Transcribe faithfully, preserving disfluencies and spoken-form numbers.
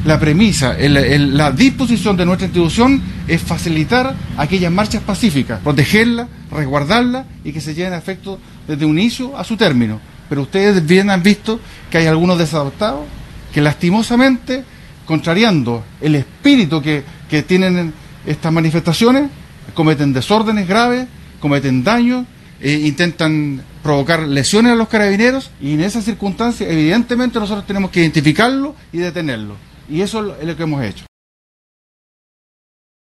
la premisa, el, el, la disposición de nuestra institución es facilitar aquellas marchas pacíficas, protegerlas, resguardarlas y que se lleven a efecto desde un inicio a su término. Pero ustedes bien han visto que hay algunos desadaptados que lastimosamente, contrariando el espíritu que, que tienen estas manifestaciones, cometen desórdenes graves, cometen daños, eh, intentan provocar lesiones a los carabineros, y en esas circunstancias evidentemente nosotros tenemos que identificarlo y detenerlo. Y eso es lo que hemos hecho.